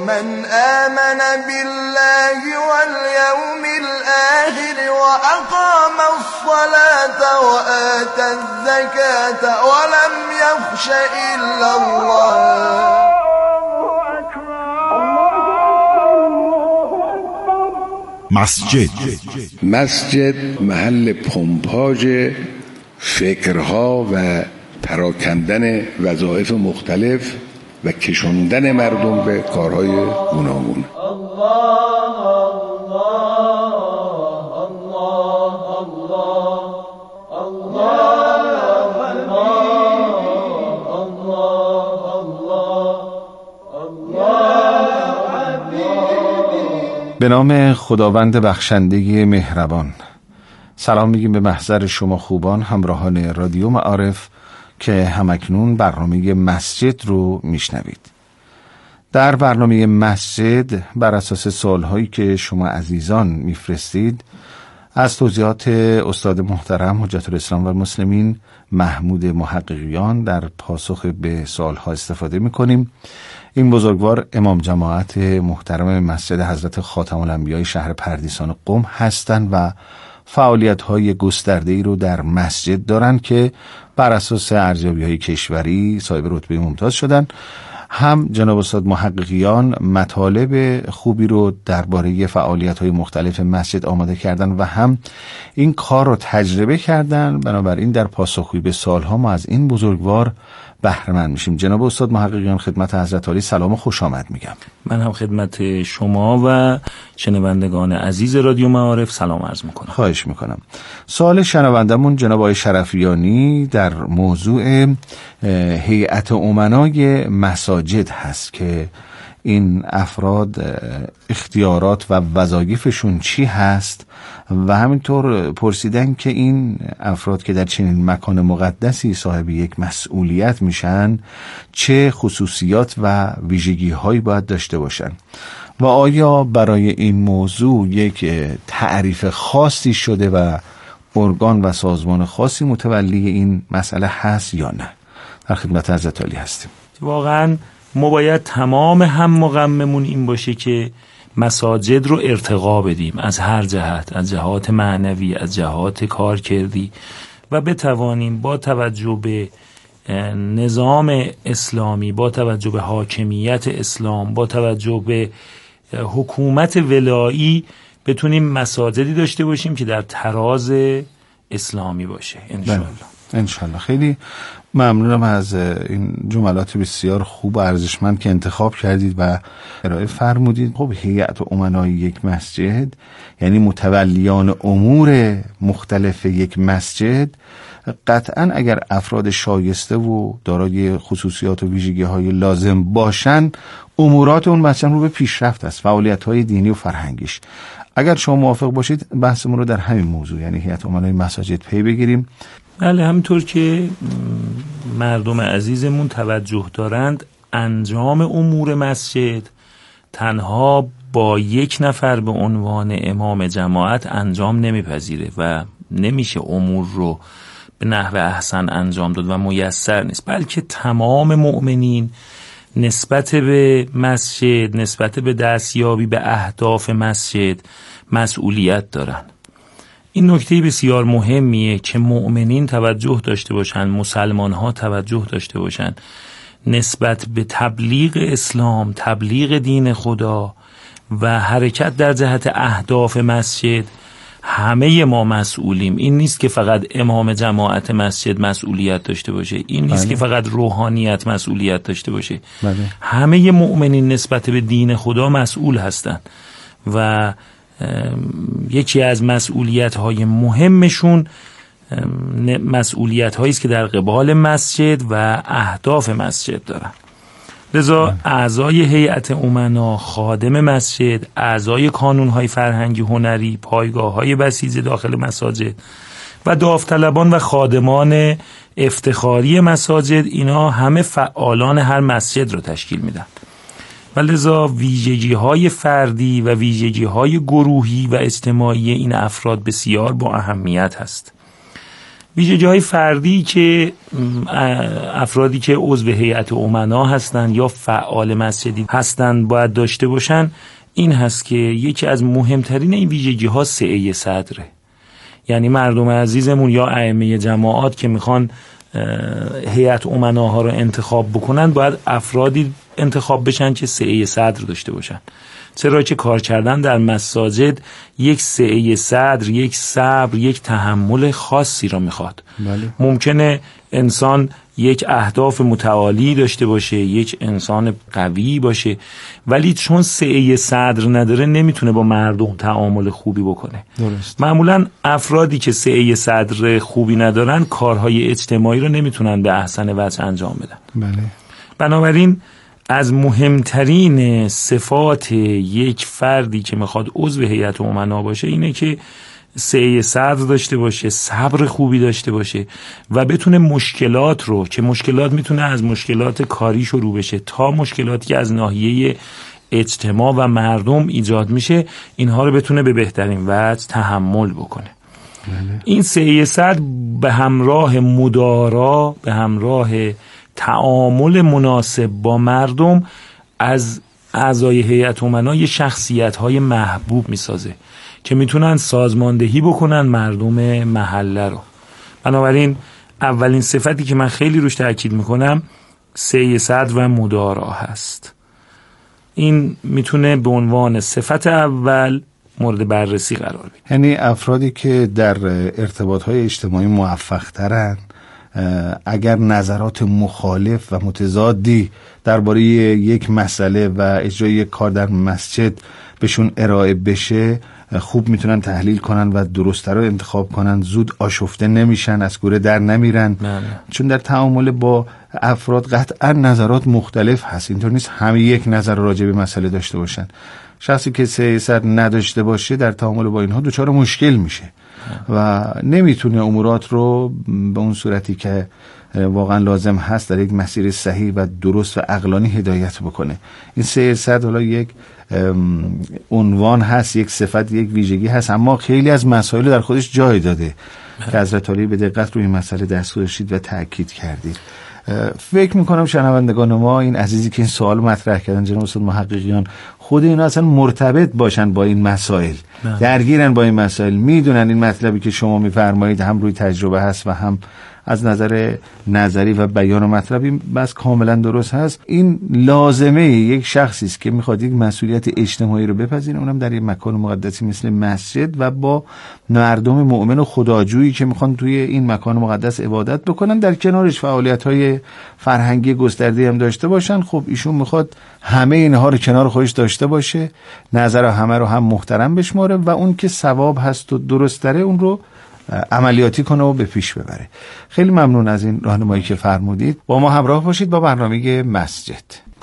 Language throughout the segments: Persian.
من آمن بالله واليوم الآخر وأقام الصلاة وآتى الزكاة ولم يخش إلا الله. مسجد محل پمپاژ فکرها و پراکندن وظایف مختلف و کشوندن مردم به کارهای گوناگون. به نام خداوند بخشنده مهربان. سلام میگیم به محضر شما خوبان همراهان رادیو معارف که همکنون برنامه مسجد رو میشنوید. در برنامه مسجد بر اساس سوالهایی که شما عزیزان میفرستید از توضیحات استاد محترم حجت الاسلام و المسلمین محمود محققیان در پاسخ به سوالها استفاده میکنیم. این بزرگوار امام جماعت محترم مسجد حضرت خاتم الانبیاء شهر پردیسان قم هستند و فعالیت‌های گسترده‌ای رو در مسجد دارند که بر اساس ارزیابی‌های کشوری صاحب رتبه ممتاز شدن. هم جناب استاد محققیان مطالب خوبی رو درباره فعالیت‌های مختلف مسجد آماده کردن و هم این کار رو تجربه کردن. بنابراین در پاسخگویی به سوال‌ها ما از این بزرگوار بهره مند میشیم. جناب استاد محققیان خدمت حضرت عالی سلام و خوش آمد میگم. من هم خدمت شما و شنوندگان عزیز رادیو معارف سلام عرض میکنم. خواهش میکنم. سوال شنوندمون جناب آقای شرفیانی در موضوع هیئت امنای مساجد هست که این افراد اختیارات و وظایفشون چی هست و همینطور پرسیدن که این افراد که در چنین مکان مقدسی صاحب یک مسئولیت میشن چه خصوصیات و ویژگی هایی باید داشته باشن و آیا برای این موضوع یک تعریف خاصی شده و ارگان و سازمان خاصی متولی این مسئله هست یا نه؟ در خدمت حضرت عالی هستیم. واقعا ما باید تمام هم غممون این باشه که مساجد رو ارتقا بدیم از هر جهت، از جهات معنوی، از جهات کارکردی و بتوانیم با توجه به نظام اسلامی، با توجه به حاکمیت اسلام، با توجه به حکومت ولایی بتونیم مساجدی داشته باشیم که در تراز اسلامی باشه انشالله. انشالله. خیلی ممنونم از این جملات بسیار خوب و ارزشمند که انتخاب کردید و ارائه فرمودید. خب هیئت امنای یک مسجد یعنی متولیان امور مختلف یک مسجد قطعا اگر افراد شایسته و دارای خصوصیات و ویژگی‌های لازم باشن امورات اون مسجد رو به پیشرفت است، فعالیت‌های دینی و فرهنگیش. اگر شما موافق باشید بحثمون رو در همین موضوع یعنی هیئت امنای مساجد پی بگیریم. بله، همینطور که مردم عزیزمون توجه دارند انجام امور مسجد تنها با یک نفر به عنوان امام جماعت انجام نمیپذیره و نمیشه امور رو به نحو احسن انجام داد و میسر نیست، بلکه تمام مؤمنین نسبت به مسجد، نسبت به دستیابی به اهداف مسجد مسئولیت دارن. این نکته بسیار مهمیه که مؤمنین توجه داشته باشن، مسلمان ها توجه داشته باشن نسبت به تبلیغ اسلام، تبلیغ دین خدا و حرکت در جهت اهداف مسجد. همه ما مسئولیم. این نیست که فقط امام جماعت مسجد مسئولیت داشته باشه، این نیست که فقط روحانیت مسئولیت داشته باشه. همه مؤمنین نسبت به دین خدا مسئول هستند و یکی از مسئولیت‌های مهمشون مسئولیت‌هایی است که در قبال مسجد و اهداف مسجد دارن. لذا اعضای هیئت امنا، خادم مسجد، اعضای کانون‌های فرهنگی هنری، پایگاه‌های بسیج داخل مساجد و داوطلبان و خادمان افتخاری مساجد، اینا همه فعالان هر مسجد رو تشکیل میدن و لذا ویژگی‌های فردی و ویژگی‌های گروهی و اجتماعی این افراد بسیار با اهمیت هست ویژگی‌های فردی که افرادی که عضو هیئت امنا هستند یا فعال مسجدی هستند باید داشته باشن این هست که یکی از مهمترین این ویژگی‌ها سعی صدره. یعنی مردم عزیزمون یا ائمه جماعات که میخوان هیئت امناها رو انتخاب بکنن باید افرادی انتخاب بشن که سعی صدر داشته باشن، چرا که کار کردن در مساجد یک سعی صدر، یک صبر، یک تحمل خاصی را میخواد. ممکنه انسان یک اهداف متعالی داشته باشه، یک انسان قوی باشه، ولی چون سعی صدر نداره نمیتونه با مردم تعامل خوبی بکنه. درست. معمولا افرادی که سعی صدر خوبی ندارن کارهای اجتماعی رو نمیتونن به احسن وجه انجام بدن. بله. بنابراین از مهمترین صفات یک فردی که میخواد عضو هیئت امنا باشه اینه که سعی صدر داشته باشه، صبر خوبی داشته باشه و بتونه مشکلات رو که مشکلات میتونه از مشکلات کاری شروع بشه تا مشکلاتی که از ناحیه اجتماع و مردم ایجاد میشه اینها رو بتونه به بهترین وجه تحمل بکنه. این سعی صدر به همراه مدارا، به همراه تعامل مناسب با مردم از اعضای هیئت امنا یه شخصیت‌های محبوب میسازه که میتونن سازماندهی بکنن مردم محله رو. بنابراین اولین صفتی که من خیلی روش تاکید میکنم سعی صدر و مدارا هست. این میتونه به عنوان صفت اول مورد بررسی قرار بگیره. یعنی افرادی که در ارتباط‌های اجتماعی موفق ترن اگر نظرات مخالف و متضادی درباره یک مسئله و اجرای یک کار در مسجد بهشون ارائه بشه خوب میتونن تحلیل کنن و درسته رو انتخاب کنن، زود آشفته نمیشن، از کوره در نمیرن. چون در تعامل با افراد قطعا نظرات مختلف هست، اینطور نیست همه یک نظر راجع به مسئله داشته باشن. شخصی که سعی صدر نداشته باشه در تعامل با اینها دچار مشکل میشه و نمیتونه امورات رو به اون صورتی که واقعا لازم هست در یک مسیر صحیح و درست و عقلانی هدایت بکنه. این سعی صدر حالا یک عنوان هست، یک صفت، یک ویژگی هست، اما خیلی از مسائل در خودش جای داده که حضرت علی به دقت روی مسئله دست گذاشتید و تأکید کردید. فکر میکنم شنوندگان ما این عزیزی که این سوال مطرح کردن جناب استاد محققیان خود اینا اصلا مرتبط باشن با این مسائل، درگیرن با این مسائل، میدونن این مطلبی که شما میفرمایید هم روی تجربه هست و هم از نظر نظری و بیان و مطلبی بس کاملا درست هست. این لازمه یک شخصی است که میخواد یک مسئولیت اجتماعی رو بپذیره، اونم در یک مکان مقدسی مثل مسجد و با مردم مؤمن و خداجویی که میخوان توی این مکان مقدس عبادت بکنن، در کنارش فعالیت‌های فرهنگی گسترده هم داشته باشن. خب ایشون میخواد همه اینها رو کنار خودش داشته باشه، نظر همه رو هم محترم بشماره و اون که ثواب هست و درست داره اون رو عملیاتی کنه و به پیش ببره. خیلی ممنون از این راهنمایی که فرمودید. با ما همراه باشید با برنامه مسجد.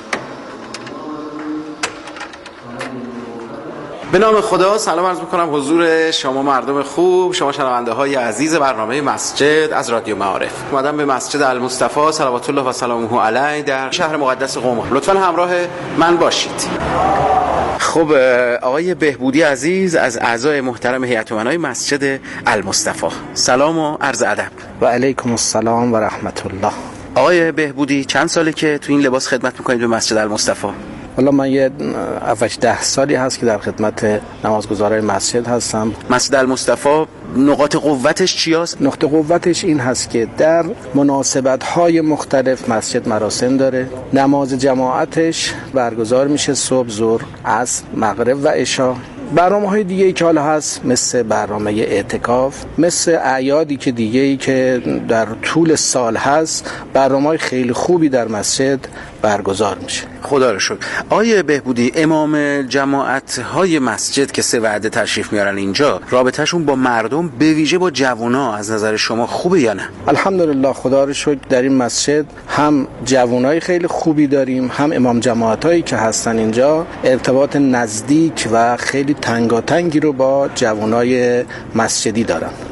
به نام خدا سلام عرض میکنم حضور شما مردم خوب، شما شنونده های عزیز برنامه مسجد از رادیو معارف. اومدم به مسجد المصطفی صلوات الله و سلامه علیه در شهر مقدس قم. لطفاً همراه من باشید. خب آقای بهبودی عزیز از اعضای محترم هیئت امنای مسجد المصطفی، سلام و عرض ادب. و علیکم السلام و رحمت الله. آقای بهبودی چند ساله که تو این لباس خدمت میکنید به مسجد المصطفی؟ والا من یه 10 سالی هست که در خدمت نمازگزارای مسجد هستم. مسجد المصطفی نقاط قوتش چی هست؟ نقطه قوتش این هست که در مناسبت‌های مختلف مسجد مراسم داره. نماز جماعتش برگزار میشه صبح، ظهر، عصر، مغرب و عشا. برنامه‌های دیگه‌ای که حالا هست مثل برنامه اعتکاف، مثل اعیادی که دیگه‌ای که در طول سال هست، برنامه‌های خیلی خوبی در مسجد برگزار میشه. خدا رو شکر. آیه بهبودی، امام جماعت‌های مسجد که 3 وعده تشریف میارن اینجا، رابطه‌شون با مردم به ویژه با جوونا از نظر شما خوبه یا نه؟ الحمدلله خدا رو شکر در این مسجد هم جوانای خیلی خوبی داریم، هم امام جماعتایی که هستن اینجا ارتباط نزدیک و خیلی تنگاتنگی رو با جوانای مسجدی دارن.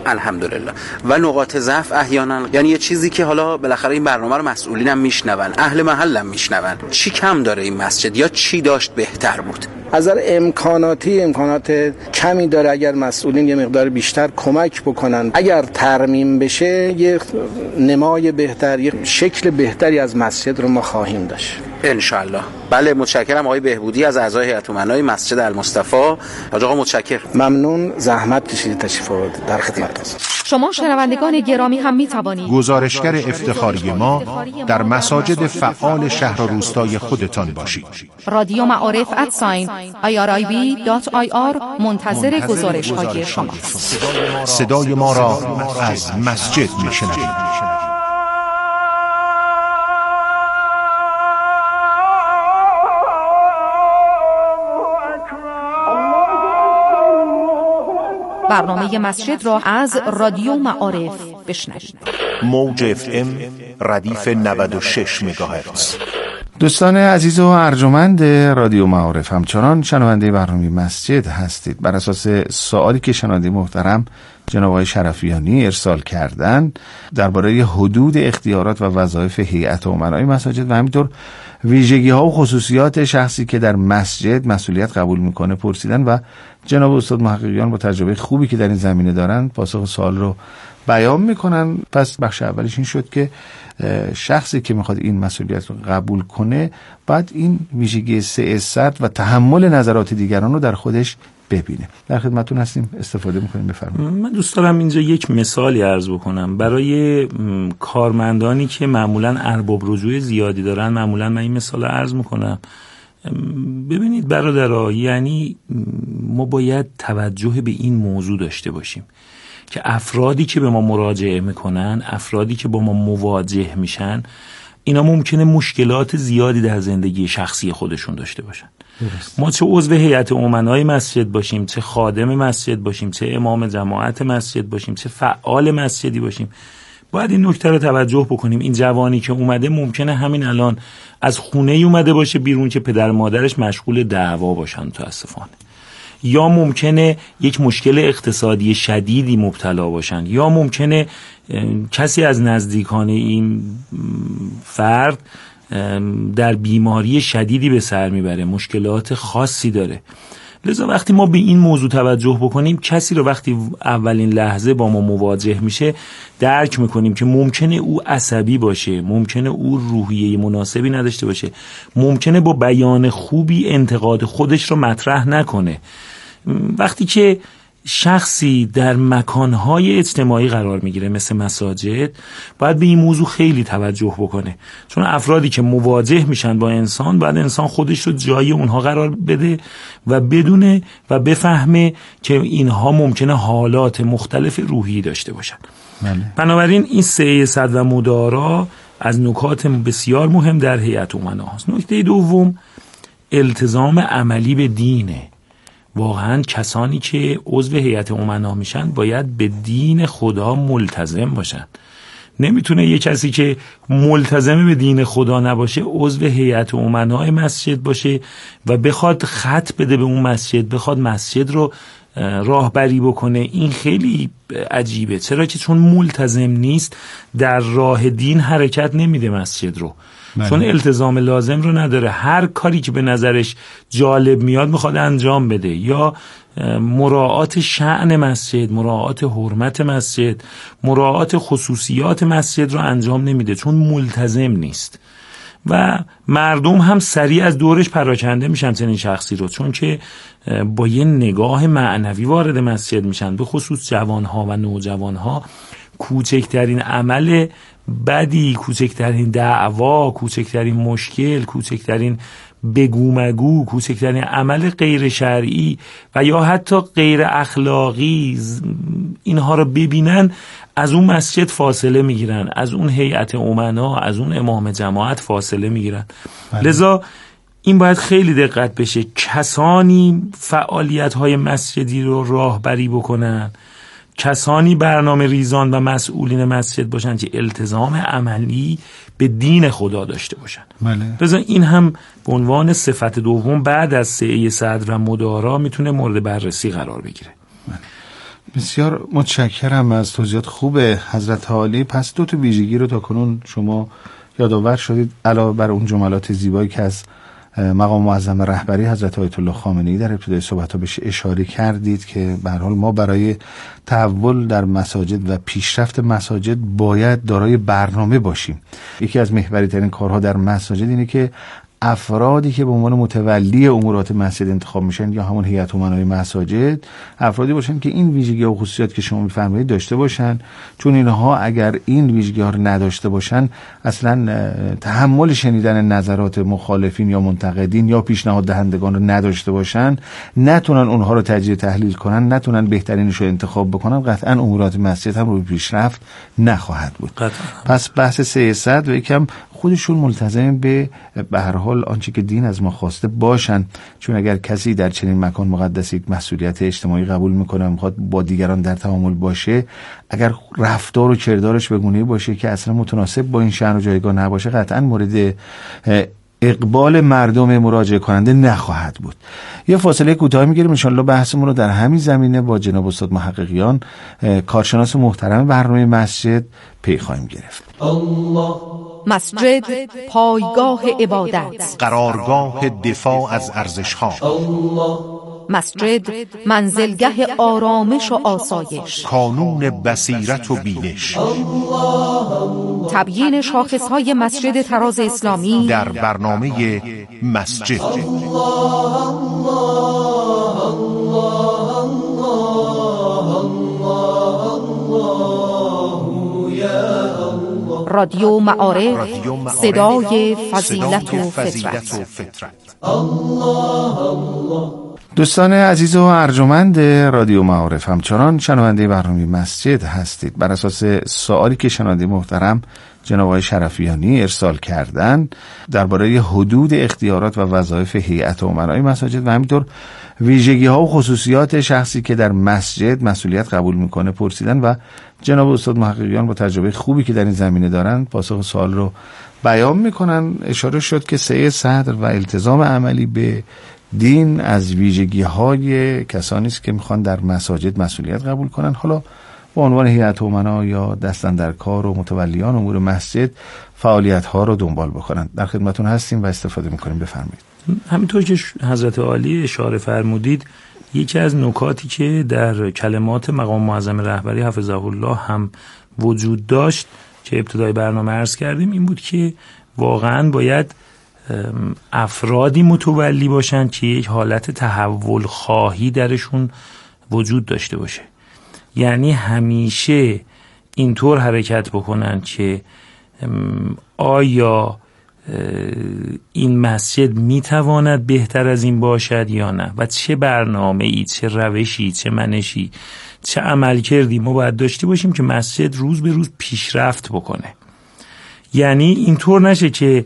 الحمدلله. و نقاط ضعف احیانا، یعنی یه چیزی که حالا بالاخره این برنامه رو مسئولین هم میشنون، اهل محل هم میشنون، چی کم داره این مسجد یا چی داشت بهتر بود؟ از نظر امکانات کمی داره. اگر مسئولین یه مقدار بیشتر کمک بکنن، اگر ترمیم بشه، یه نمای بهتر، یه شکل بهتری از مسجد رو ما خواهیم داشت انشالله. بله، متشکرم آقای بهبودی از اعضای هیئت امنای مسجد المصطفی. حاج آقا متشکرم. ممنون، زحمت کشیدید تشریف آوردید. در خدمت هستم. شما شنوندگان گرامی هم می توانید گزارشگر افتخاری ما در مساجد فعال شهر و روستای خودتان باشید. رادیو معارف @irib.ir منتظر گزارش های شما. صدای ما را از مسجد میشنوید. برنامه مسجد را از رادیو معارف بشنوید. موج FM ردیف 96 مگاهرتز. دوستان عزیز و ارجمند رادیو معارف، همچنان شنونده برنامه مسجد هستید. بر اساس سوالی که شنونده محترم جناب آقای شرفیانی ارسال کردن درباره حدود اختیارات و وظایف هیئت امنای مساجد و همینطور ویژگی ها و خصوصیات شخصی که در مسجد مسئولیت قبول میکنه پرسیدن و جناب استاد محققیان با تجربه خوبی که در این زمینه دارن پاسخ سوال رو بیان میکنن. پس بخش اولش این شد که شخصی که میخواد این مسئولیت رو قبول کنه باید این ویژگی سیاست و تحمل نظرات دیگران رو در خودش ببینه. در خدمتتون هستیم، استفاده میکنیم. بفرمایید. من دوست دارم اینجا یک مثالی عرض بکنم برای کارمندانی که معمولا ارباب رجوع زیادی دارن. معمولا من این مثال عرض میکنم. ببینید برادرها، یعنی ما باید توجه به این موضوع داشته باشیم که افرادی که به ما مراجعه میکنن، افرادی که با ما مواجه میشن، اینا ممکنه مشکلات زیادی در زندگی شخصی خودشون داشته باشن. ما چه عضو هیئت امنای مسجد باشیم، چه خادم مسجد باشیم، چه امام جماعت مسجد باشیم، چه فعال مسجدی باشیم، باید این نکته رو توجه بکنیم. این جوانی که اومده ممکنه همین الان از خونه اومده باشه بیرون که پدر مادرش مشغول دعوا باشن متاسفانه، یا ممکنه یک مشکل اقتصادی شدیدی مبتلا باشن، یا ممکنه کسی از نزدیکان این فرد در بیماری شدیدی به سر میبره، مشکلات خاصی داره. لذا وقتی ما به این موضوع توجه بکنیم، کسی رو وقتی اولین لحظه با ما مواجه میشه درک میکنیم که ممکنه او عصبی باشه، ممکنه او روحیه مناسبی نداشته باشه، ممکنه با بیان خوبی انتقاد خودش رو مطرح نکنه. وقتی که شخصی در مکانهای اجتماعی قرار میگیره مثل مساجد، باید به این موضوع خیلی توجه بکنه، چون افرادی که مواجه میشن با انسان، باید انسان خودش رو جای اونها قرار بده و بدونه و بفهمه که اینها ممکنه حالات مختلف روحی داشته باشن. بنابراین این سیاست و مدارا از نکات بسیار مهم در هیئت امنا هست. نکته دوم، التزام عملی به دینه. واقعا کسانی که عضو هیئت امنا میشن باید به دین خدا ملتزم باشن. نمیتونه یه کسی که ملتزم به دین خدا نباشه عضو هیئت امنای مسجد باشه و بخواد خط بده به اون مسجد، بخواد مسجد رو راهبری بکنه. این خیلی عجیبه. چرا که چون ملتزم نیست در راه دین حرکت نمیده مسجد رو، چون التزام لازم رو نداره. هر کاری که به نظرش جالب میاد میخواد انجام بده، یا مراعات شأن مسجد، مراعات حرمت مسجد، مراعات خصوصیات مسجد رو انجام نمیده چون ملتزم نیست. و مردم هم سریع از دورش پراکنده میشن چنین شخصی رو، چون که با یه نگاه معنوی وارد مسجد میشن. به خصوص جوانها و نوجوانها کوچکترین عمل بدی، کوچکترین دعوا، کوچکترین مشکل، کوچکترین بگو مگو، کوچکترین عمل غیر شرعی و یا حتی غیر اخلاقی، اینها رو ببینن از اون مسجد فاصله میگیرن، از اون هیئت امنا، از اون امام جماعت فاصله میگیرن. لذا این باید خیلی دقت بشه. کسانی فعالیت‌های مسجدی رو راهبری بکنن، کسانی برنامه ریزان و مسئولین مسجد باشن که التزام عملی به دین خدا داشته باشن. لذا این هم به عنوان صفت دوم بعد از سعی صدر و مدارا میتونه مورد بررسی قرار بگیره. بسیار متشکرم از توضیحات خوب حضرت عالی. پس 2 ویژگی رو تا کنون شما یادآور شدید، علاوه بر اون جملات زیبایی که از مقام معظم رهبری حضرت آیت الله خامنه‌ای در ابتدای صحبت‌ها بهش اشاره کردید که به هر حال ما برای تحول در مساجد و پیشرفت مساجد باید دارای برنامه باشیم. یکی از محوری‌ترین کارها در مساجد اینه که افرادی که به عنوان متولی امورات مسجد انتخاب میشن یا همون هیئت امنای مساجد، افرادی باشن که این ویژگی و خصوصیات که شما میفرمایید داشته باشن، چون اینها اگر این ویژگی ها رو نداشته باشن اصلا تحمل شنیدن نظرات مخالفین یا منتقدین یا پیشنهاد دهندگان رو نداشته باشن، نتونن اونها رو تجزیه تحلیل کنن، نتونن بهترینش رو انتخاب بکنن، قطعا امورات مسجد هم روی پیشرفت نخواهد بود. پس بحث سیاست و یکم خودشون ملتزم به هر حال آنچه که دین از ما خواسته باشن، چون اگر کسی در چنین مکان مقدس یک مسئولیت اجتماعی قبول میکنه، میخواد با دیگران در تعامل باشه، اگر رفتار و کردارش به گونه‌ای باشه که اصلا متناسب با این شأن و جایگاه نباشه، قطعا مورد اقبال مردم مراجعه کننده نخواهد بود. یه فاصله کوتاه میگیریم، ان شاءالله بحثمون رو در همین زمینه با جناب استاد محققیان کارشناس محترم برنامه مسجد پی خواهیم گرفت. مسجد پایگاه عبادت، قرارگاه دفاع از ارزش‌ها. مسجد منزلگه آرامش و آسایش، کانون بصیرت و بینش. تبیین شاخصهای مسجد طراز اسلامی در برنامه مسجد. رادیو معارف، صدای فضیلت و فطرت. دوستان عزیز و ارجمند رادیو معارف، همچنان شنونده برنامه مسجد هستید. بر اساس سوالی که شنونده محترم جناب آقای شرفیانی ارسال کردن درباره حدود اختیارات و وظایف هیئت امنای مساجد و همینطور ویژگی ها و خصوصیات شخصی که در مسجد مسئولیت قبول میکنه پرسیدن و جناب استاد محققیان با تجربه خوبی که در این زمینه دارن پاسخ سوال رو بیان میکنن. اشاره شد که سعی صدر و التزام عملی به دین از ویژگی های کسانی است که میخوان در مساجد مسئولیت قبول کنن، حالا به عنوان هیئت امنا یا دستاندرکار و متولیان امور مسجد فعالیت ها رو دنبال بکنن. در خدمتون هستیم و استفاده میکنیم. بفرمایید. همینطور که حضرت عالی اشاره فرمودید، یکی از نکاتی که در کلمات مقام معظم رهبری حفظه الله هم وجود داشت که ابتدای برنامه عرض کردیم این بود که واقعا باید افرادی متولی باشن که یک حالت تحول خواهی درشون وجود داشته باشه، یعنی همیشه اینطور حرکت بکنن که آیا این مسجد میتواند بهتر از این باشد یا نه و چه برنامه‌ای، چه روشی، چه منشی، چه عملکردی ما باید داشته باشیم که مسجد روز به روز پیشرفت بکنه. یعنی اینطور نشه که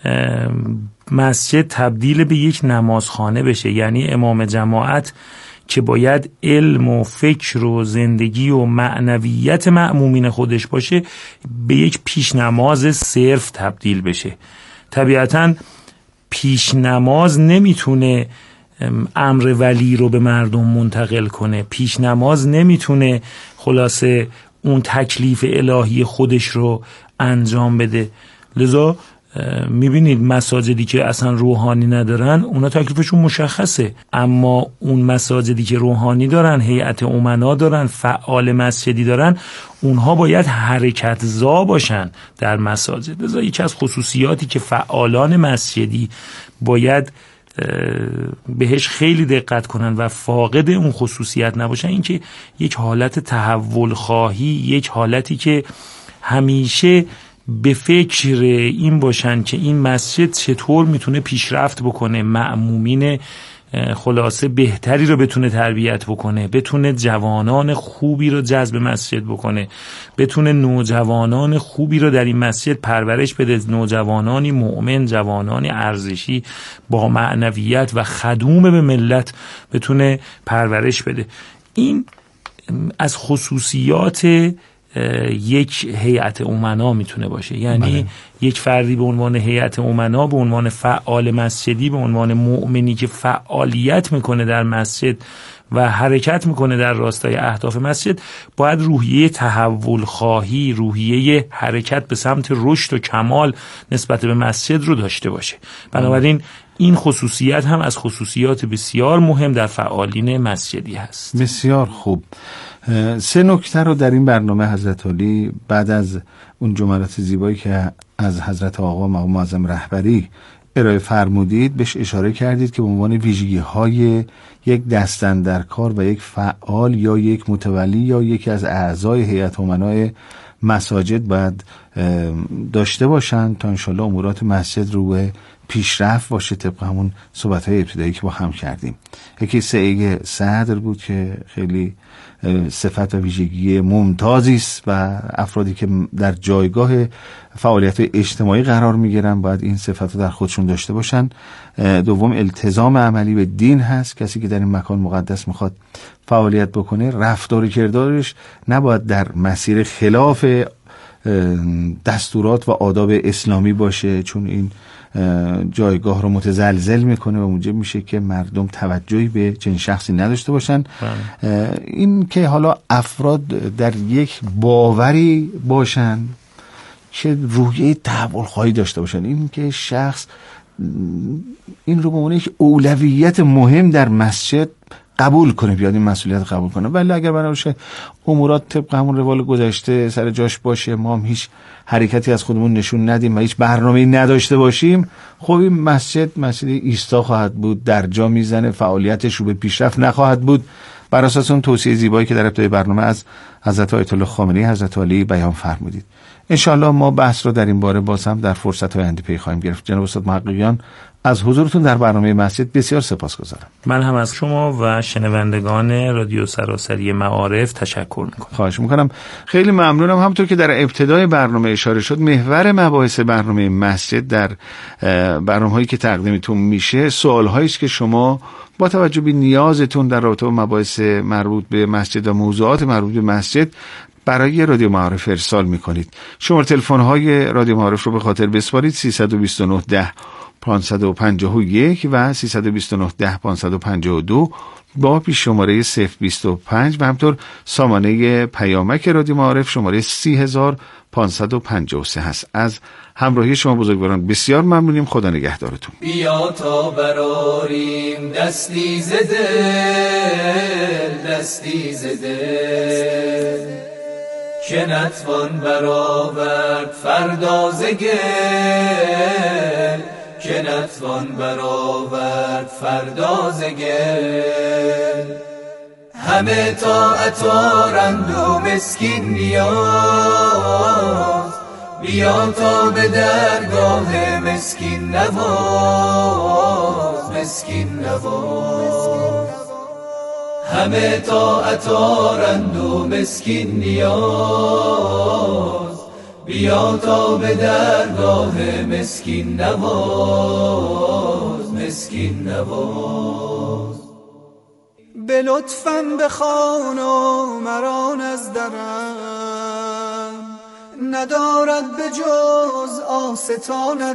مسجد تبدیل به یک نمازخانه بشه، یعنی امام جماعت که باید علم و فکر و زندگی و معنویت مأمومین خودش باشه به یک پیشنماز صرف تبدیل بشه. طبیعتاً پیشنماز نمیتونه امر ولی رو به مردم منتقل کنه، پیشنماز نمیتونه خلاصه اون تکلیف الهی خودش رو انجام بده. لذا میبینید مساجدی که اصلا روحانی ندارن اونا تکلیفشون مشخصه، اما اون مساجدی که روحانی دارن، هیئت امنا دارن، فعال مسجدی دارن، اونها باید حرکت زا باشن در مساجد. لذا یکی از خصوصیاتی که فعالان مسجدی باید بهش خیلی دقت کنن و فاقد اون خصوصیت نباشن این که یک حالت تحول خواهی، یک حالتی که همیشه به فکر این باشن که این مسجد چطور میتونه پیشرفت بکنه، مأمومین خلاصه بهتری رو بتونه تربیت بکنه، بتونه جوانان خوبی رو جذب مسجد بکنه، بتونه نوجوانان خوبی رو در این مسجد پرورش بده، نوجوانانی مؤمن، جوانانی ارزشی با معنویت و خدوم به ملت بتونه پرورش بده. این از خصوصیات یک هیئت امنا میتونه باشه. یعنی یک فردی به عنوان هیئت امنا، به عنوان فعال مسجدی، به عنوان مؤمنی که فعالیت میکنه در مسجد و حرکت میکنه در راستای اهداف مسجد، باید روحیه تحول خواهی، روحیه حرکت به سمت رشد و کمال نسبت به مسجد رو داشته باشه. بنابراین این خصوصیت هم از خصوصیات بسیار مهم در فعالین مسجدی هست. بسیار خوب. 3 نکته رو در این برنامه حضرت عالی بعد از اون جملات زیبایی که از حضرت آقا مقام معظم رهبری ارائه فرمودید بهش اشاره کردید که به عنوان ویژگی‌های یک دست‌اندرکار و یک فعال یا یک متولی یا یکی از اعضای هیئت امنای مساجد باید داشته باشند تا انشالله امورات مسجد رو به پیشرفت باشه، طبق همون صحبت‌های ابتدایی که با هم کردیم. یکی سعی صدر بود که خیلی صفت و ویژگی ممتازی است و افرادی که در جایگاه فعالیت اجتماعی قرار می‌گیرن باید این صفت رو در خودشون داشته باشن. دوم التزام عملی به دین هست. کسی که در این مکان مقدس میخواد فعالیت بکنه، رفتار و کردارش نباید در مسیر خلاف دستورات و آداب اسلامی باشه، چون این جایگاه رو متزلزل میکنه و موجب میشه که مردم توجهی به چنین شخصی نداشته باشن. این که حالا افراد در یک باوری باشن که روحیه تحول خواهی داشته باشن، این که شخص این رو به عنوان یک اولویت مهم در مسجد قبول کنه، بیاد این مسئولیت قبول کنه. ولی اگر بنابراین امورات طبق همون روال گذشته سر جاش باشه، ما هم هیچ حرکتی از خودمون نشون ندیم و هیچ برنامه‌ای نداشته باشیم، خب این مسجد ایستا خواهد بود، در جا میزنه، فعالیتش رو به پیشرفت نخواهد بود. بر اساس اون توصیه زیبایی که در ابتدای برنامه از حضرت آیت الله خامنه‌ای حضرت عالی بیان فرمودید. انشالله ما بحث رو در این باره باز هم در فرصت‌های آینده پی خواهیم گرفت. جناب استاد محققیان، از حضورتون در برنامه مسجد بسیار سپاسگزارم. من هم از شما و شنوندگان رادیو سراسری معارف تشکر میکنم. خواهش میکنم. خیلی ممنونم. همونطور که در ابتدای برنامه اشاره شد، محور مباحث برنامه مسجد در برنامه‌هایی که تقدیمتون میشه سوال‌هایی است که شما با توجه به نیازتون در رابطه با مباحث مربوط به مسجد و موضوعات مربوط به مسجد برای رادیو معارف ارسال میکنید. شماره تلفن‌های رادیو معارف رو به خاطر بسپارید: 329 10 551 و 329 10 552 با پیش شماره 025 و همطور سامانه پیامک رادیو معارف شماره 30553 هست. از همراهی شما بزرگواران بسیار ممنونیم. خدا نگهدارتون. بیا تا براریم دستی ز دل، دستی ز دل، که نتوان برآورد فردا ز گل، که نتوان برآورد فردا ز گل. همه طاعت آرند و مسکین نیاز، بیا تا به درگاه مسکین نواز، مسکین نواز. همه طاعت آرند و مسکین نیاز، بیا تا به درگاه مسکین نواز، مسکین نواز. به لطفم بخوان و مران از درم، ندارد به جز آستانت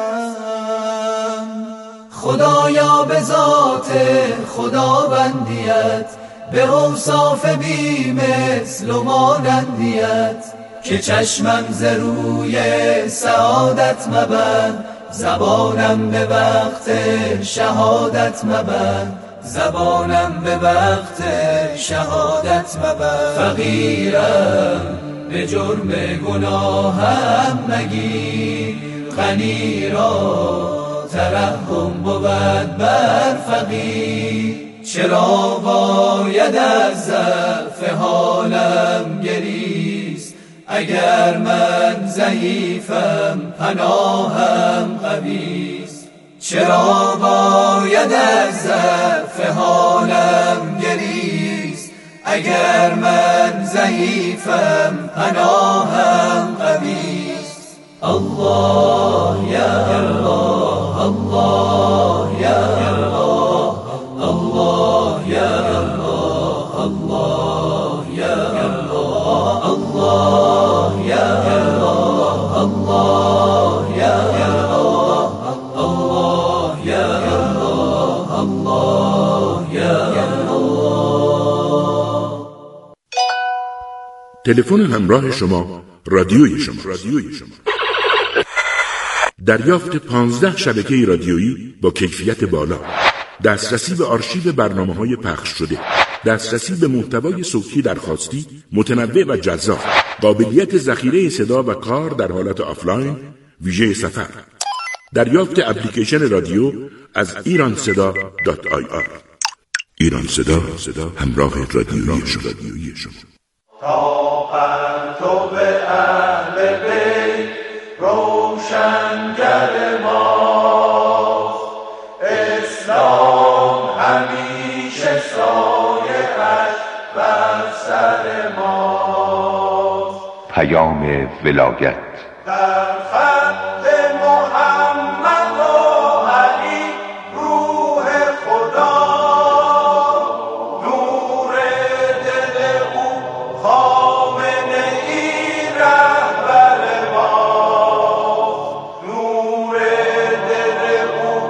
سرم. خدایا به ذات خداوندیت، به اوصاف بی مثل و مانندیت، که چشمم ز روی سعادت مبند، زبانم به وقت شهادت مبند، زبانم به وقت شهادت مبند. فقیرم به جرم گناهم مگیر، غنی را ترحم بود بر فقیر. چرا باید از ضعف حالم گریست، اگر من ضعیفم پناهم قویست. چرا باید از ضعف حالم گریست، اگر من ضعیفم پناهم قویست. الله یا الله، الله یا الله، الله یا الله، الله یا الله، الله تلفن همراه شما رادیوی شما. دریافت 15 شبکه رادیویی با کیفیت بالا، دسترسی به آرشیو برنامه‌های پخش شده، دسترسی به محتوای صوتی درخواستی متنوع و جذاب، قابلیت ذخیره صدا و کار در حالت آفلاین ویژه سفر، دریافت اپلیکیشن رادیو از iranseda.ir. ایران صدا، همراه رادیویی شما. تا پرتو به اهل بیت روشنگر ماست، اسلام همیشه سایه‌اش بر سر ماست. پیام ولایت در خط محمد و علی روح خدا، نور دل او خامنه ای رهبر ما، نور دل او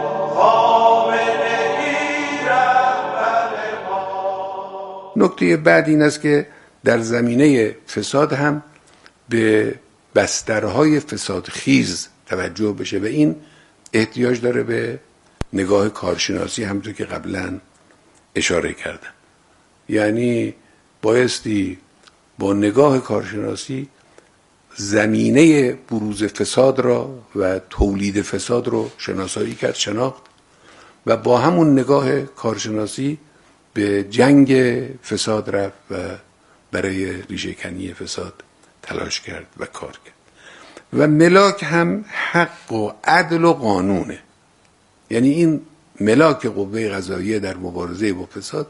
خامنه ای رهبر ما. نکته بعد این است که در زمینه فساد هم به بسترهای فساد خیز توجه بشه و این احتیاج داره به نگاه کارشناسی، همونطور که قبلا اشاره کردم. یعنی بایستی با نگاه کارشناسی زمینه بروز فساد را و تولید فساد رو شناسایی کرد، شناخت و با همون نگاه کارشناسی به جنگ فساد رفت و برای ریشه کنی فساد تلاش کرد و کار کرد. و ملاک هم حق و عدل و قانونه. یعنی این ملاک قوه قضاییه در مبارزه با فساد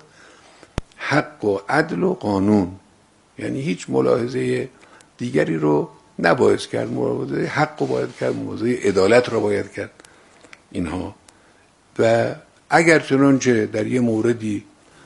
حق و عدل و قانون، یعنی هیچ ملاحظه دیگری رو نباید کرد، ملاحظه حق رو باید کرد، ملاحظه عدالت رو باید کرد اینها. و اگر چنانچه در یه موردی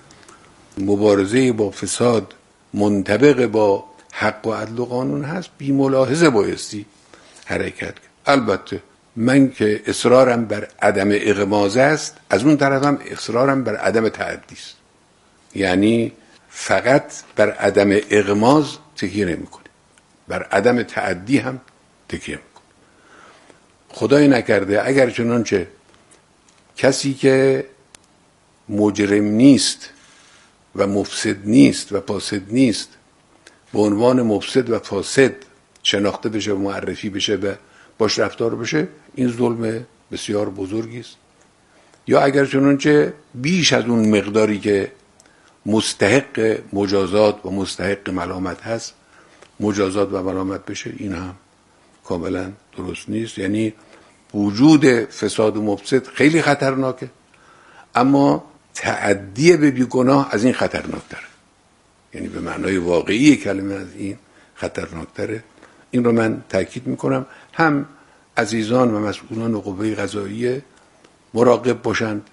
مبارزه با فساد منطبق با حق و عدل و قانون هست، بی ملاحظه بایستی حرکت کرد. البته من که اصرارم بر عدم اغماض است، از اون طرف هم اصرارم بر عدم تعدی است. یعنی فقط بر عدم اغماض تکیه نمی‌کنه، بر عدم تعدی هم تکیه می‌کنه. خدای نکرده اگر چنانچه کسی که مجرم نیست و مفسد نیست و فاسد نیست به عنوان مفسد و فاسد شناخته بشه و معرفی بشه و باش رفتار بشه، این ظلم بسیار بزرگی است. یا اگر چنانچه بیش از اون مقداری که مستحق مجازات و مستحق ملامت هست مجازات و ملامت بشه، این هم کاملا درست نیست. یعنی وجود فساد و مفسد خیلی خطرناکه، اما تعدی به بیگناه از این خطرناکتره، یعنی به معنای واقعی کلمه از این خطرناکتره. این رو من تاکید میکنم. هم عزیزان و مسئولان قوه قضاییه مراقب باشند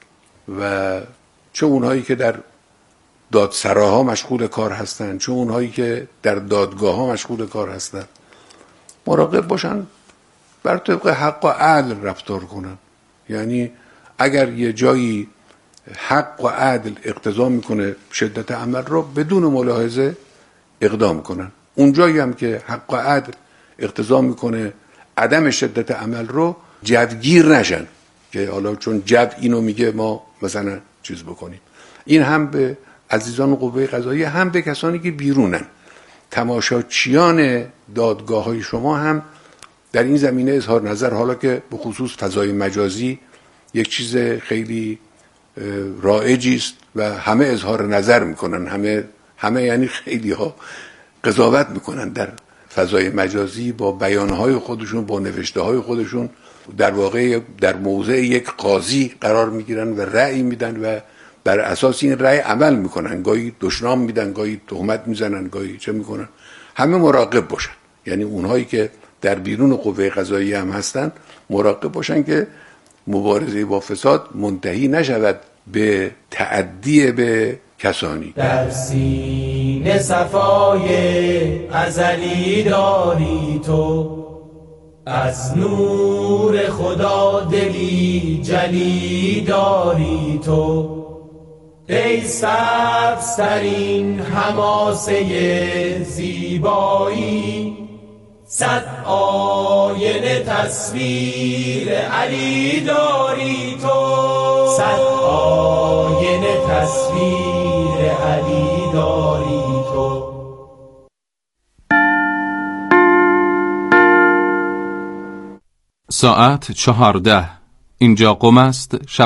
و چه اونهایی که در دادسراها مشغول کار هستند، چه اونهایی که در دادگاه ها مشغول کار هستند، مراقب باشند بر طبق حق و عدل رفتار کنند. یعنی اگر یه جایی حق و عدل اقتضا میکنه شدت عمل رو بدون ملاحظه اقدام کنن، اون جایی هم که حق و عدل اقتضا میکنه عدم شدت عمل رو جوگیر نشن که حالا چون جو اینو میگه ما مثلا چیز بکنیم. این هم به عزیزان قوه قضاییه، هم به کسانی که بیرونن، تماشاچیان دادگاه های شما هم در این زمینه اظهار نظر، حالا که به خصوص فضای مجازی یک چیز خیلی رایجی است و همه اظهار نظر میکنن، همه یعنی خیلی ها قضاوت میکنن در فضای مجازی با بیانهای خودشون، با نوشته های خودشون، در واقع در موضع یک قاضی قرار میگیرن و رأی میدن و بر اساس این رأی عمل میکنن، گاهی دشنام میدن، گاهی تهمت میزنن، گاهی چه میکنن. همه مراقب باشن، یعنی اونهایی که در بیرون قوه قضاییه هم هستن مراقب باشن که مبارزه با فساد منتهی نشود به تعدی به کسانی. در سینه صفای ازلی داری تو، از نور خدا دلی جلی داری تو، ای سبزترین حماسه زیبایی، صد آینه تصویر علی داری تو، صد آینه تصویر علی داری تو. ساعت 14. اینجا قم است.